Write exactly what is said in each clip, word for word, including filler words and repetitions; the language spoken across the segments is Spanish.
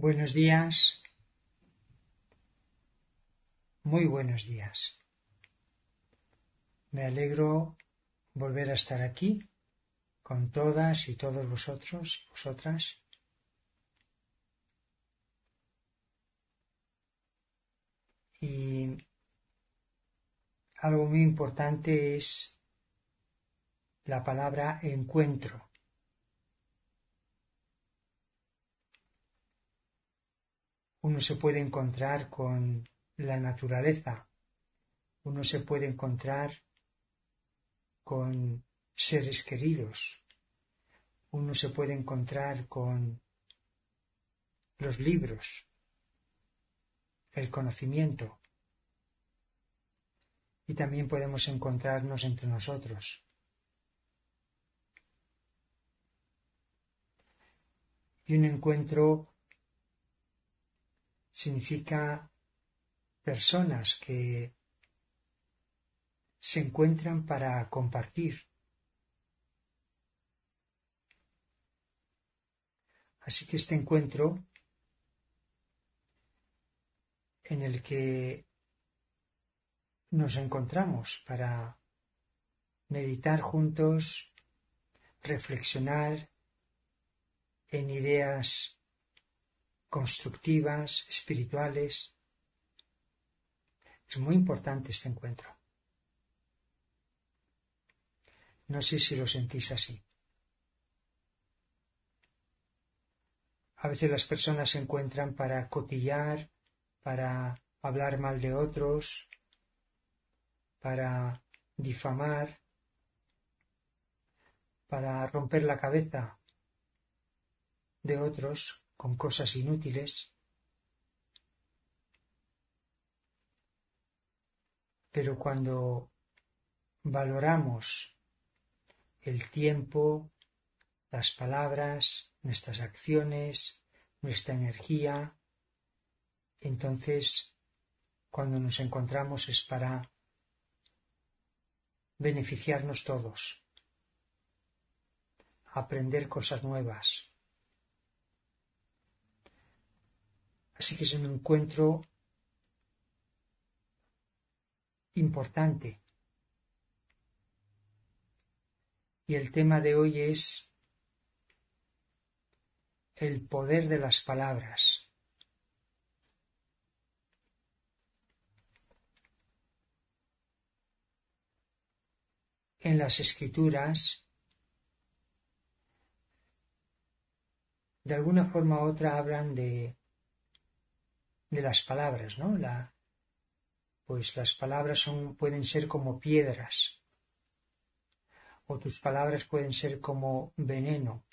Buenos días, muy buenos días. Me alegro volver a estar aquí con todas y todos vosotros, vosotras. Y algo muy importante es la palabra encuentro. Uno se puede encontrar con la naturaleza, uno se puede encontrar con seres queridos, uno se puede encontrar con los libros, el conocimiento, y también podemos encontrarnos entre nosotros. Y un encuentro significa personas que se encuentran para compartir. Así que este encuentro en el que nos encontramos para meditar juntos, reflexionar en ideas constructivas, espirituales. Es muy importante este encuentro. No sé si lo sentís así. A veces las personas se encuentran para cotillar, para hablar mal de otros, para difamar, para romper la cabeza de otros con cosas inútiles. Pero cuando valoramos el tiempo, las palabras, nuestras acciones, nuestra energía, entonces cuando nos encontramos es para beneficiarnos todos, aprender cosas nuevas. Así que es un encuentro importante. Y el tema de hoy es el poder de las palabras. En las Escrituras, de alguna forma u otra hablan de, de las palabras, ¿no? La, pues las palabras son, pueden ser como piedras, o tus palabras pueden ser como veneno,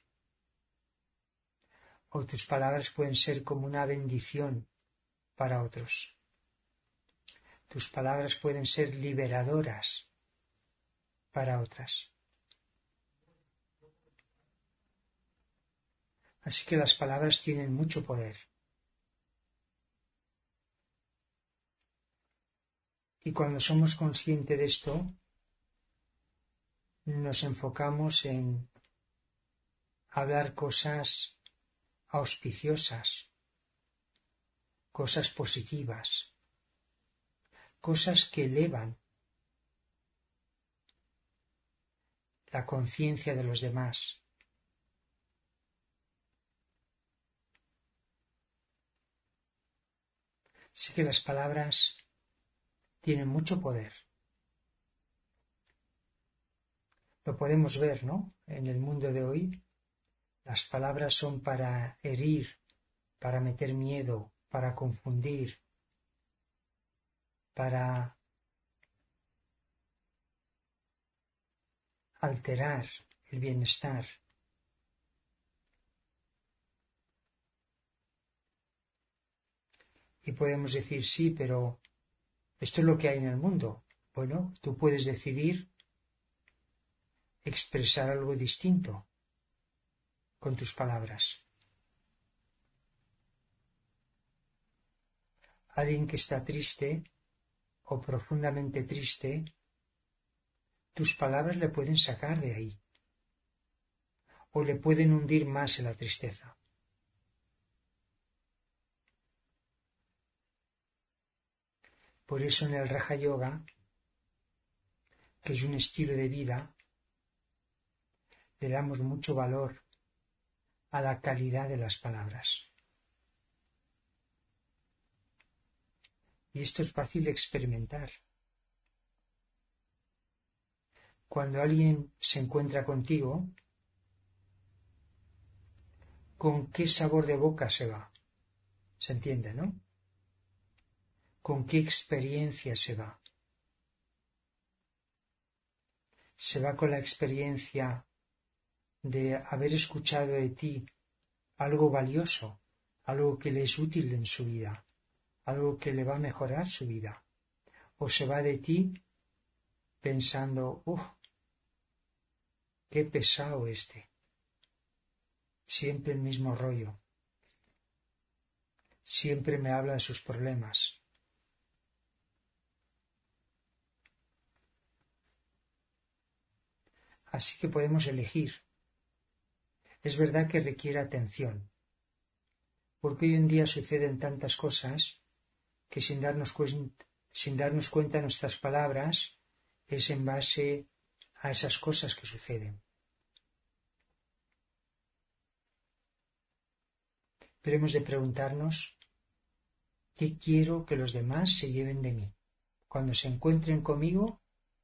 o tus palabras pueden ser como una bendición para otros. Tus palabras pueden ser liberadoras para otras. Así que las palabras tienen mucho poder. Y cuando somos conscientes de esto, nos enfocamos en hablar cosas auspiciosas, cosas positivas, cosas que elevan la conciencia de los demás. Así que las palabras tienen mucho poder. Lo podemos ver, ¿no? En el mundo de hoy, las palabras son para herir, para meter miedo, para confundir, para alterar el bienestar. Y podemos decir, sí, pero esto es lo que hay en el mundo. Bueno, tú puedes decidir expresar algo distinto con tus palabras. Alguien que está triste o profundamente triste, tus palabras le pueden sacar de ahí o le pueden hundir más en la tristeza. Por eso en el Raja Yoga, que es un estilo de vida, le damos mucho valor a la calidad de las palabras. Y esto es fácil de experimentar. Cuando alguien se encuentra contigo, ¿con qué sabor de boca se va? ¿Se entiende, no? ¿Con qué experiencia se va? Se va con la experiencia de haber escuchado de ti algo valioso, algo que le es útil en su vida, algo que le va a mejorar su vida. O se va de ti pensando, uff, qué pesado este, siempre el mismo rollo, siempre me habla de sus problemas. Así que podemos elegir. Es verdad que requiere atención, porque hoy en día suceden tantas cosas que sin darnos cuenta, sin darnos cuenta nuestras palabras es en base a esas cosas que suceden. Pero hemos de preguntarnos, ¿qué quiero que los demás se lleven de mí? Cuando se encuentren conmigo,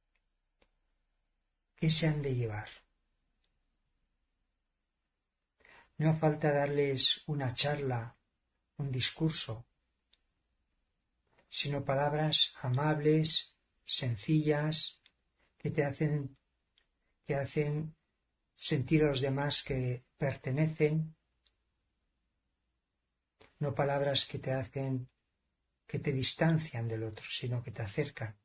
¿qué se han de llevar? No hace falta darles una charla, un discurso, sino palabras amables, sencillas, que te hacen, que hacen sentir a los demás que pertenecen, no palabras que te hacen, que te distancian del otro, sino que te acercan.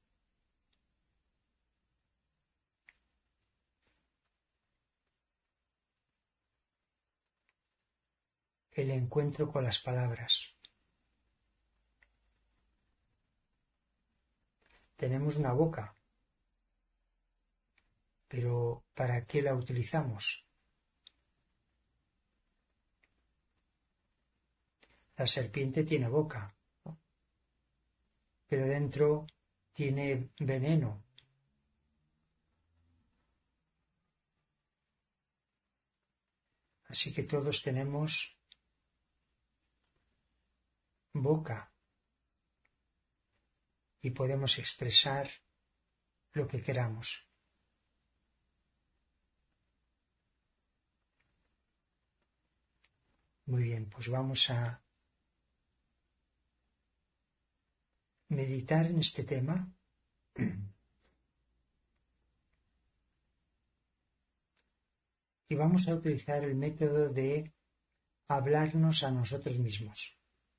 El encuentro con las palabras. Tenemos una boca, pero ¿para qué la utilizamos? La serpiente tiene boca, ¿no? Pero dentro tiene veneno. Así que todos tenemos boca y podemos expresar lo que queramos. Muy bien, pues vamos a meditar en este tema. Y vamos a utilizar el método de hablarnos a nosotros mismos.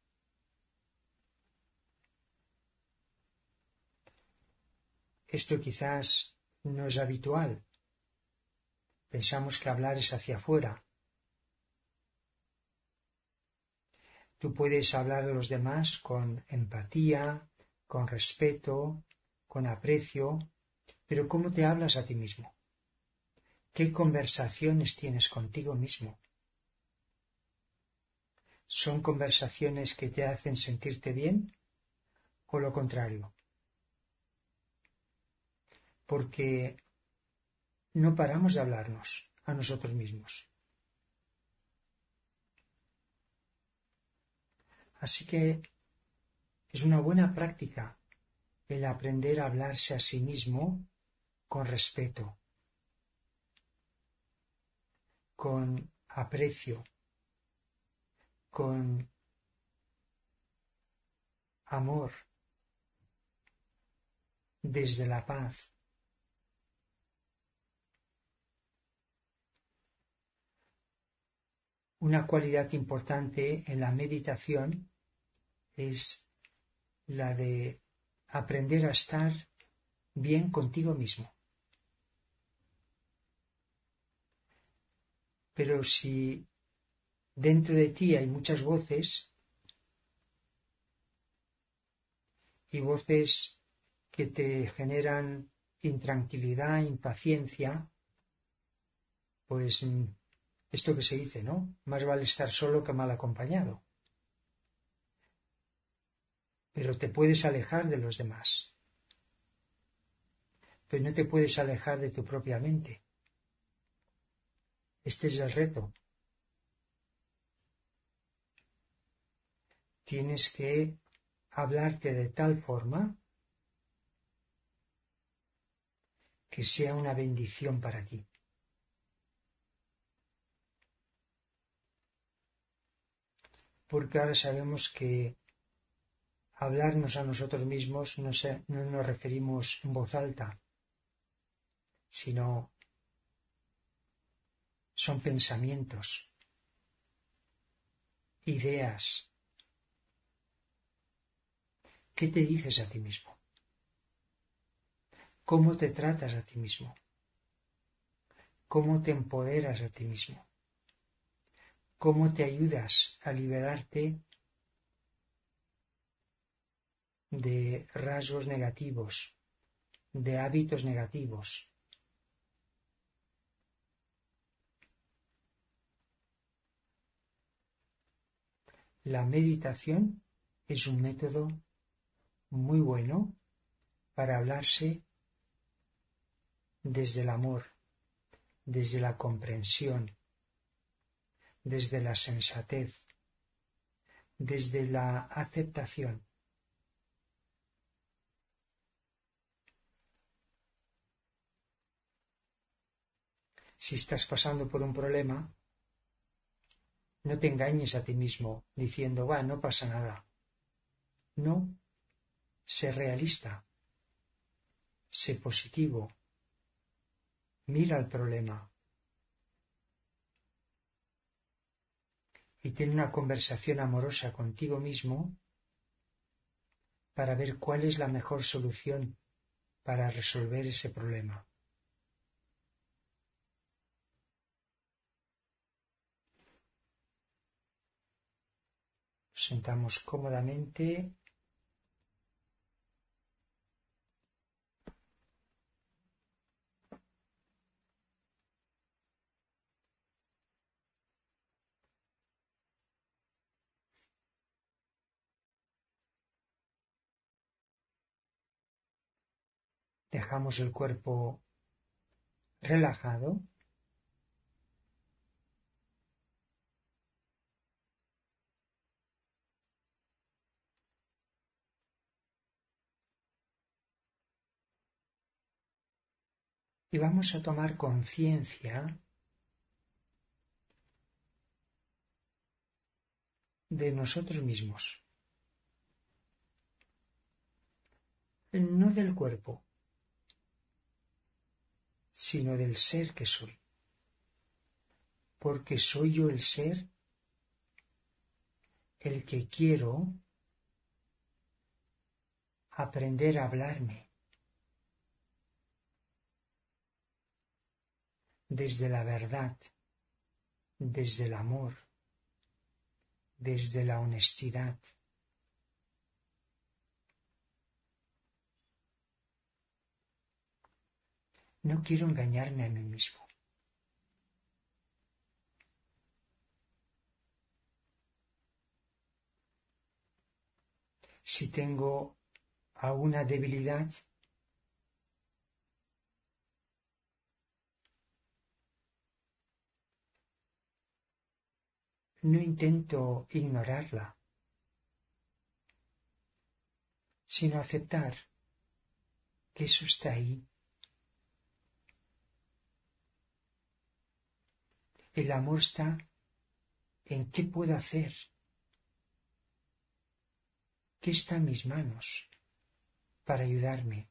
Esto quizás no es habitual. Pensamos que hablar es hacia afuera. Tú puedes hablar a los demás con empatía, con respeto, con aprecio, pero ¿cómo te hablas a ti mismo? ¿Qué conversaciones tienes contigo mismo? ¿Son conversaciones que te hacen sentirte bien o lo contrario? Porque no paramos de hablarnos a nosotros mismos. Así que es una buena práctica el aprender a hablarse a sí mismo con respeto, con aprecio, con amor, desde la paz. Una cualidad importante en la meditación es la de aprender a estar bien contigo mismo. Pero si dentro de ti hay muchas voces y voces que te generan intranquilidad, impaciencia, pues esto que se dice, ¿no? Más vale estar solo que mal acompañado. pero te puedes alejar de los demás. Pero no te puedes alejar de tu propia mente. Este es el reto. Tienes que hablarte de tal forma que sea una bendición para ti. Porque ahora sabemos que hablarnos a nosotros mismos no, se, no nos referimos en voz alta, sino son pensamientos, ideas. ¿Qué te dices a ti mismo? ¿Cómo te tratas a ti mismo? ¿Cómo te empoderas a ti mismo? ¿Cómo te ayudas a liberarte de rasgos negativos, de hábitos negativos? La meditación es un método muy bueno para hablarse desde el amor, desde la comprensión, desde la sensatez, desde la aceptación. Si estás pasando por un problema, no te engañes a ti mismo diciendo, va, no pasa nada. No, sé realista, sé positivo, mira el problema y ten una conversación amorosa contigo mismo para ver cuál es la mejor solución para resolver ese problema. Nos sentamos cómodamente. Dejamos el cuerpo relajado. Y vamos a tomar conciencia de nosotros mismos, no del cuerpo, sino del ser que soy. Porque soy yo el ser el que quiero aprender a hablarme desde la verdad, desde el amor, desde la honestidad. No quiero engañarme a mí mismo. Si tengo alguna debilidad, no intento ignorarla, sino aceptar que eso está ahí. El amor está en qué puedo hacer, qué está en mis manos para ayudarme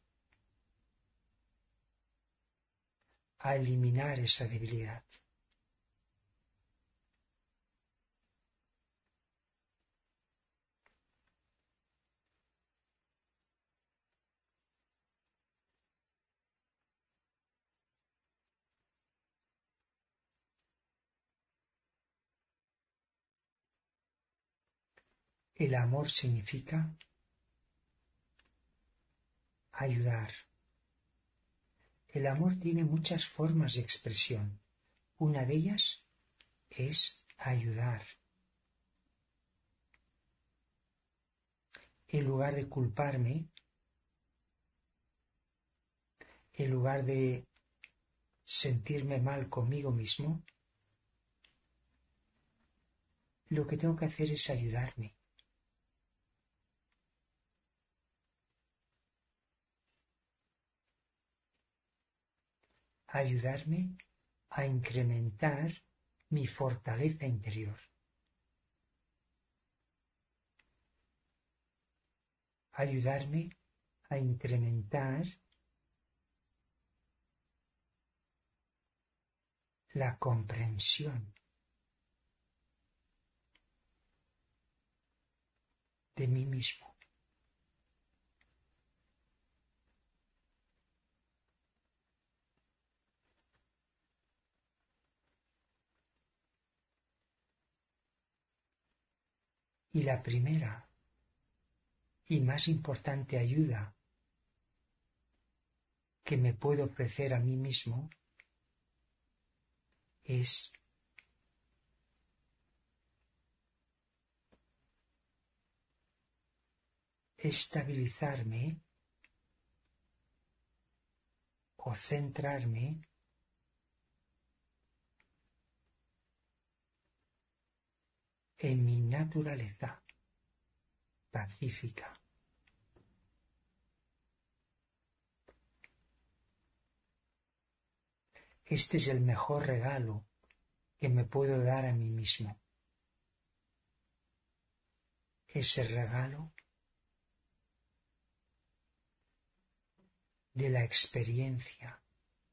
a eliminar esa debilidad. El amor significa ayudar. El amor tiene muchas formas de expresión. Una de ellas es ayudar. en lugar de culparme, en lugar de sentirme mal conmigo mismo, lo que tengo que hacer es ayudarme. Ayudarme a incrementar mi fortaleza interior. Ayudarme a incrementar la comprensión de mí mismo. Y la primera y más importante ayuda que me puedo ofrecer a mí mismo es estabilizarme o centrarme en mi naturaleza pacífica. Este es el mejor regalo que me puedo dar a mí mismo. Ese regalo de la experiencia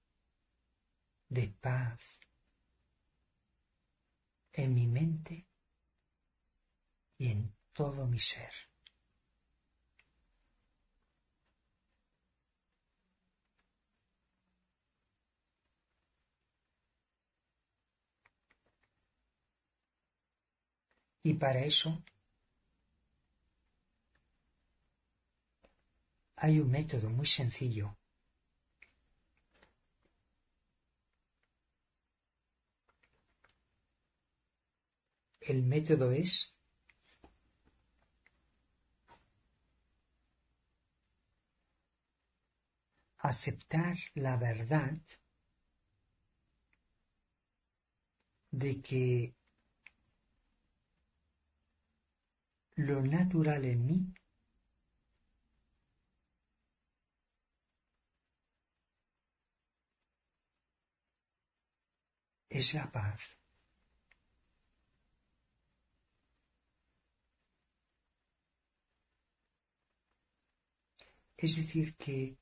de paz en mi mente y en todo mi ser. Y para eso hay un método muy sencillo. El método es aceptar la verdad de que lo natural en mí es la paz. Es decir, que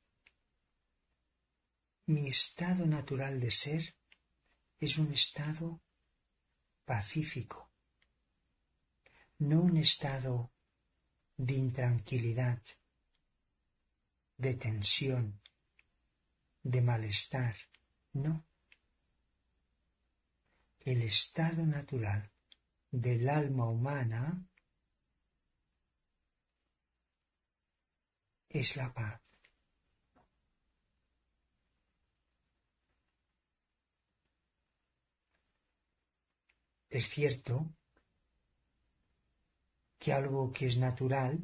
mi estado natural de ser es un estado pacífico, no un estado de intranquilidad, de tensión, de malestar, no. El estado natural del alma humana es la paz. Es cierto que algo que es natural,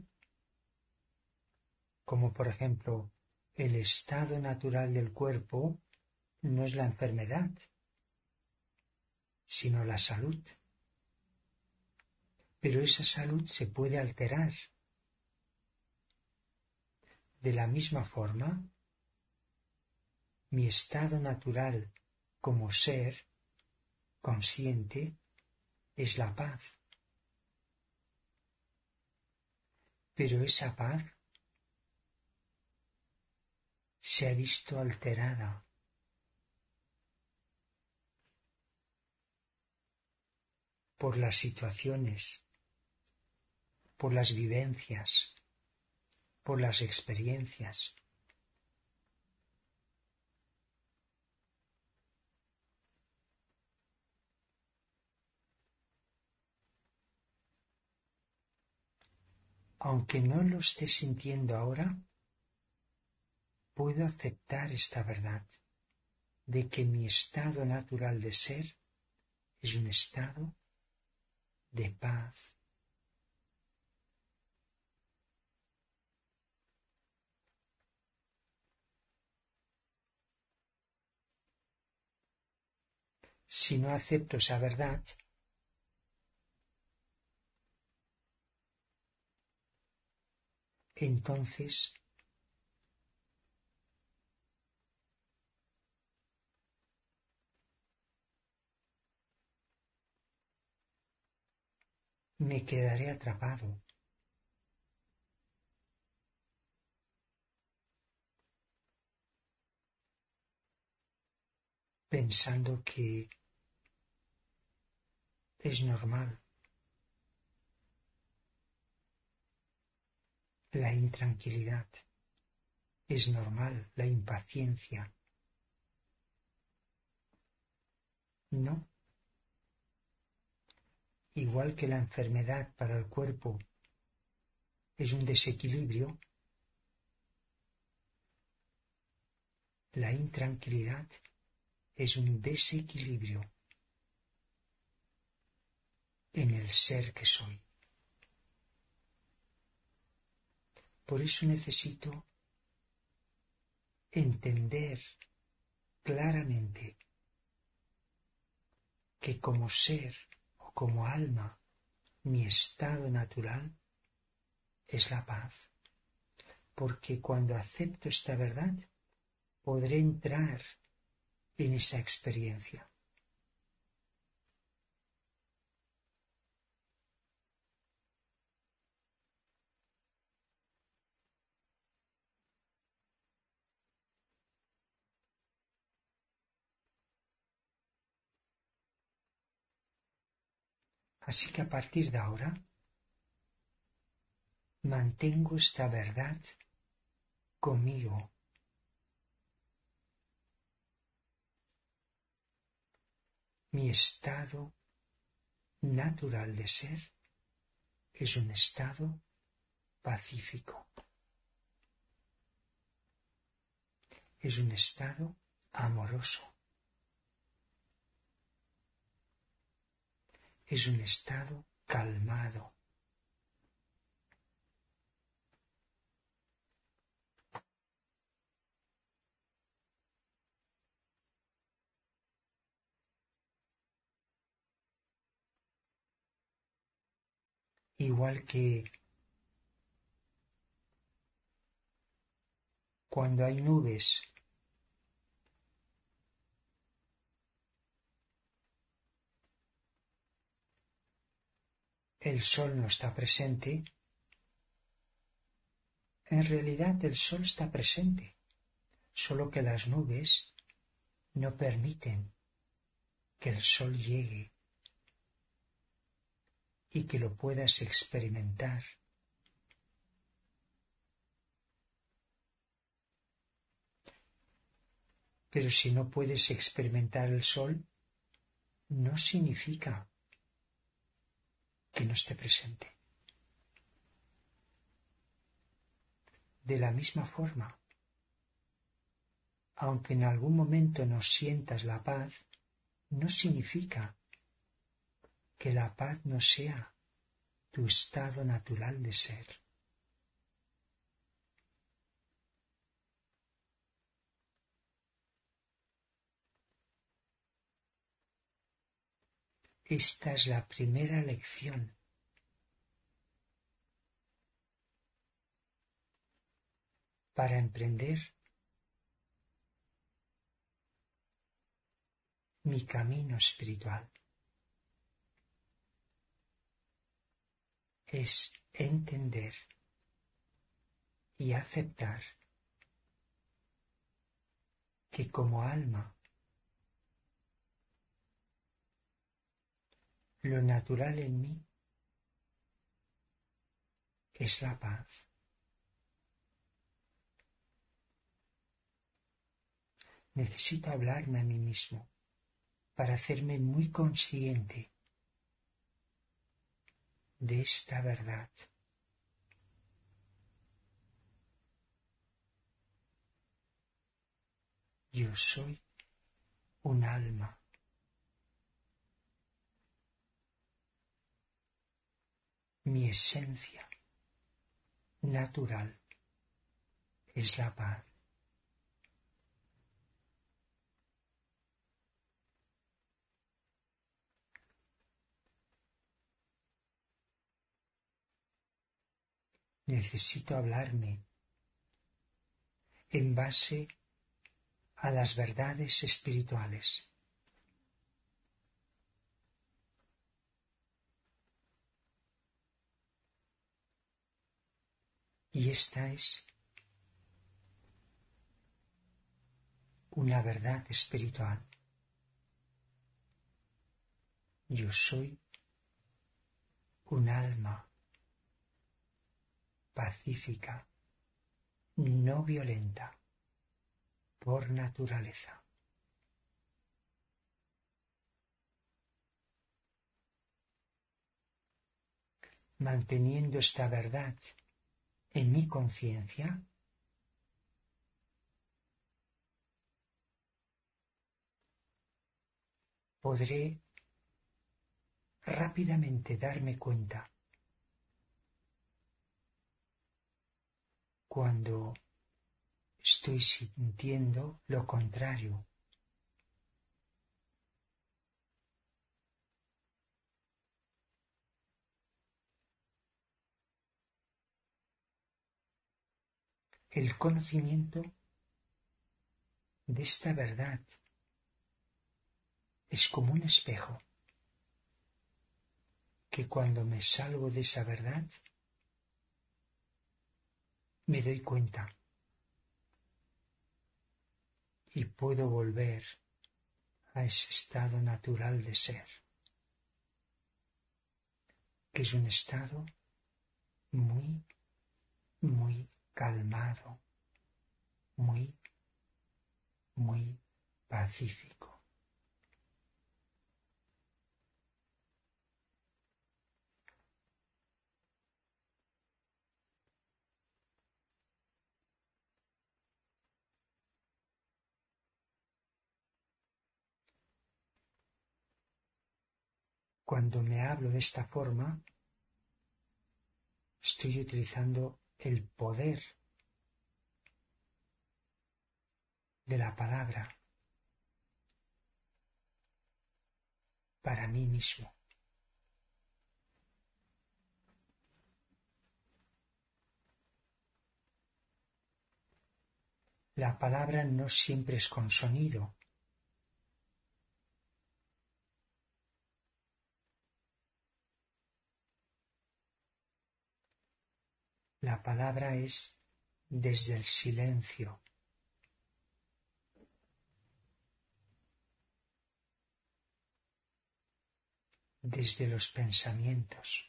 como por ejemplo el estado natural del cuerpo, no es la enfermedad, sino la salud. Pero esa salud se puede alterar. De la misma forma, mi estado natural como ser consciente es la paz. Pero esa paz se ha visto alterada por las situaciones, por las vivencias, por las experiencias. Aunque no lo esté sintiendo ahora, puedo aceptar esta verdad de que mi estado natural de ser es un estado de paz. si no acepto esa verdad, entonces me quedaré atrapado, pensando que es normal la intranquilidad, es normal la impaciencia. No, igual que la enfermedad para el cuerpo es un desequilibrio, la intranquilidad es un desequilibrio en el ser que soy. Por eso necesito entender claramente que como ser o como alma, mi estado natural es la paz. Porque cuando acepto esta verdad, podré entrar en esa experiencia. Así que a partir de ahora, mantengo esta verdad conmigo. Mi estado natural de ser es un estado pacífico. Es un estado amoroso. Es un estado calmado. Igual que cuando hay nubes, el sol no está presente, en realidad el sol está presente, solo que las nubes no permiten que el sol llegue y que lo puedas experimentar. Pero si no puedes experimentar el sol, no significa que no esté presente. De la misma forma, aunque en algún momento no sientas la paz, no significa que la paz no sea tu estado natural de ser. Esta es la primera lección para emprender mi camino espiritual. Es entender y aceptar que como alma, lo natural en mí es la paz. Necesito hablarme a mí mismo para hacerme muy consciente de esta verdad. Yo soy un alma. Mi esencia natural es la paz. necesito hablarme en base a las verdades espirituales. Y esta es una verdad espiritual. Yo soy un alma pacífica, no violenta, por naturaleza. Manteniendo esta verdad en mi conciencia, podré rápidamente darme cuenta cuando estoy sintiendo lo contrario. El conocimiento de esta verdad es como un espejo que cuando me salgo de esa verdad me doy cuenta y puedo volver a ese estado natural de ser, que es un estado muy, muy calmado, muy, muy pacífico. Cuando me hablo de esta forma, estoy utilizando el poder de la palabra para mí mismo. La palabra no siempre es con sonido. La palabra es desde el silencio. Desde los pensamientos.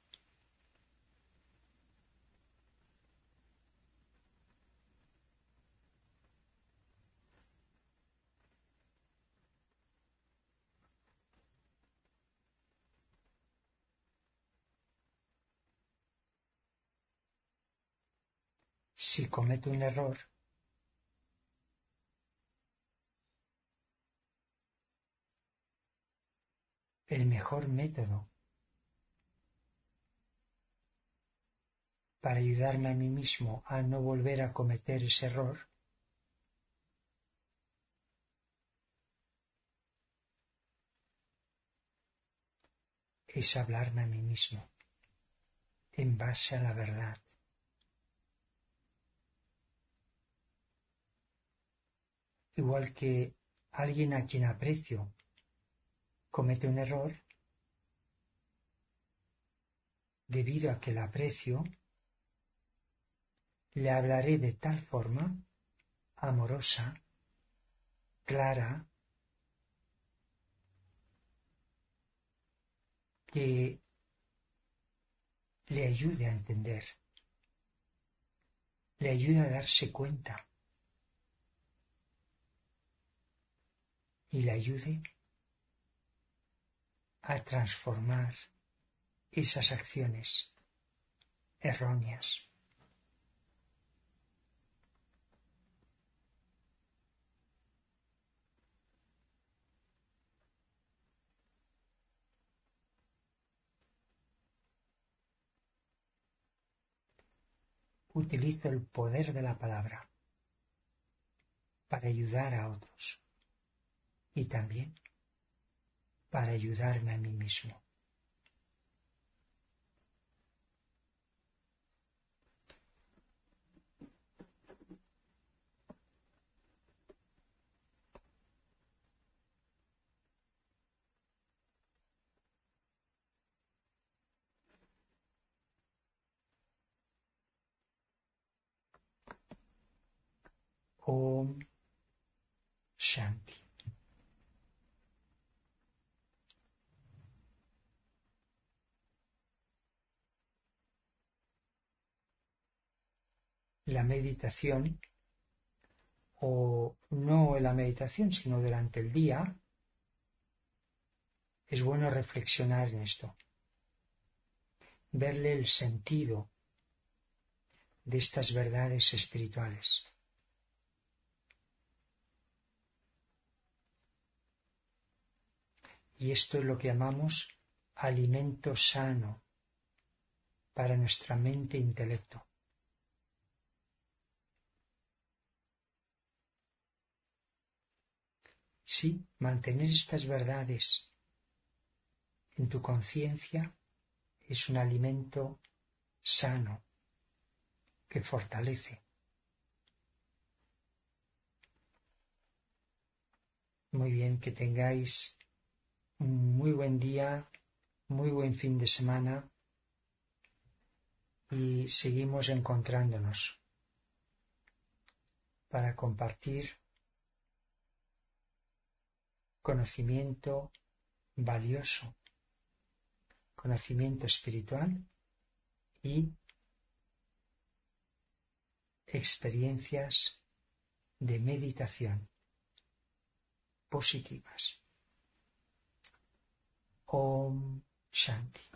Si cometo un error, el mejor método para ayudarme a mí mismo a no volver a cometer ese error es hablarme a mí mismo en base a la verdad. Igual que alguien a quien aprecio comete un error, debido a que la aprecio, le hablaré de tal forma amorosa, clara, que le ayude a entender, le ayude a darse cuenta y le ayude a transformar esas acciones erróneas. Utilizo el poder de la palabra para ayudar a otros y también para ayudarme a mí mismo. Om Shanti. La meditación, o no la meditación, sino durante el día, es bueno reflexionar en esto, verle el sentido de estas verdades espirituales. Y esto es lo que llamamos alimento sano para nuestra mente e intelecto. Sí, mantener estas verdades en tu conciencia es un alimento sano que fortalece. Muy bien, que tengáis un muy buen día, muy buen fin de semana y seguimos encontrándonos para compartir conocimiento valioso, conocimiento espiritual y experiencias de meditación positivas. Om Shanti.